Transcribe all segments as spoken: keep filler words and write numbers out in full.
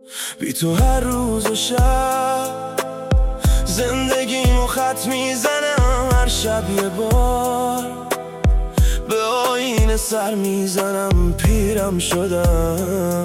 بی تو هر روز و شب زندگیمو خط میزنم، هر شب یه بار به آینه سر میزنم. پیرم شدم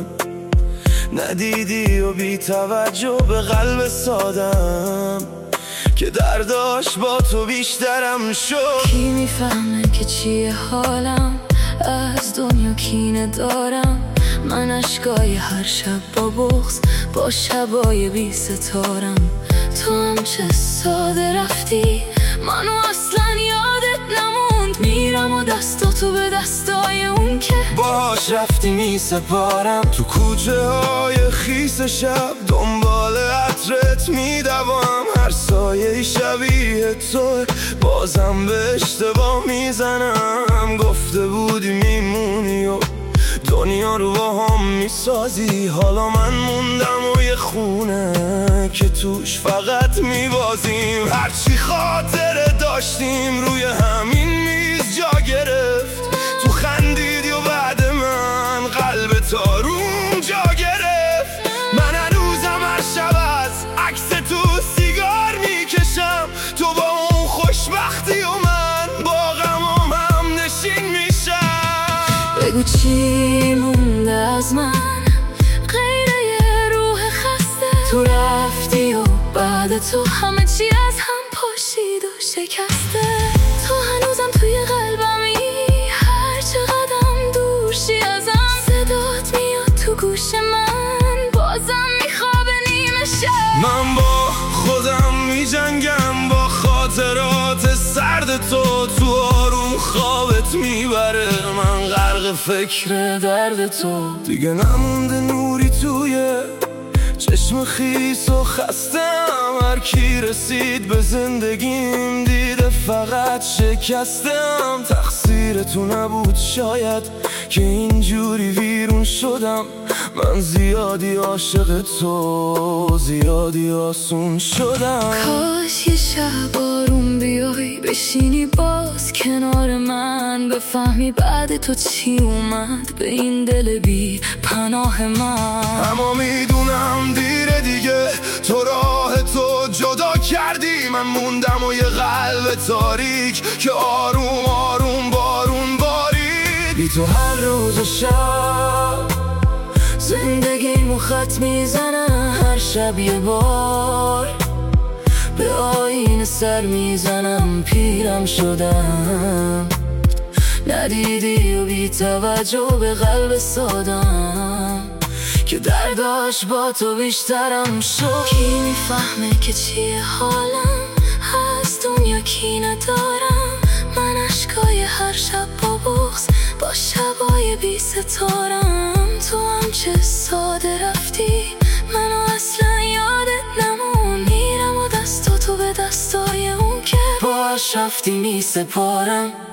ندیدی و بی توجه به قلب سادم که درداش با تو بیشترم شد. کی میفهمه که چیه حالم، از دنیا کینه دارم من، اشکای هر شب با بغض با شبای بی ستارم. تو هم چه ساده رفتی، منو اصلا یادت نموند. میرم و دستاتو به دستای اون که باهاش رفتی می سپارم. تو کوچه های خیس شب دنبال عطرت می دوام، هر سایه شبیه تو بازم به اشتباه میزنم. گفته بودی میمونی و دنیا رو با هم میسازی، حالا من موندم و یه خونه که توش فقط میبازیم. هرچی خاطره داشتیم روی همین میز جا گرفت. تو خندیدی و بعد من قلب تاروم جا گرفت. من هنوزم هر شب از عکس تو سیگار میکشم، تو با اون خوشبختی و من با غمم هم نشین میشم. بگو چی مونده از من غیر یه روح خسته، تو رفتی و بعد تو همه چی از هم پاشید و شکسته. تو هنوزم توی قلبمی، هر چقدرم دور شی ازم صدات میاد تو گوش من، بازم میخوابه نیمه شب. من با خودم میجنگم با خاطرات سرد تو، تو آروم خوابت میبره من غرق فکر درد تو. دیگه نمونده نوری توی چشم خیس و خستم، هر کی رسید به زندگیم دیده فقط شکستم. تقصیر تو نبود شاید که اینجوری ویرون شدم، من زیادی عاشق تو زیادی آسون شدم. کاش یه شب آروم بیای بشینی باز کنار من، بفهمی بعد تو چی اومد به این دل بی پناه من. اما میدونم دیره دیگه، تو راه تو جدا کردی، من موندم و یه قلب تاریک که آروم آروم بارون بارید. بی تو هر روز و شب زندگیمو خط میزنم، هر شب یه بار به آینه سر میزنم. پیرم شدم ندیدی و بی توجه به قلب سادم که درداش با تو بیشترم شد. کی میفهمه که چیه حالم، از دنیا کینه دارم من، اشکای هر شب با بغض با شبای بی ستارم. تو هم چه ساده رفتی، منو اصلا یادت نموند. میرم و دستاتو به دستای اون که باهاش رفتی می سپارم.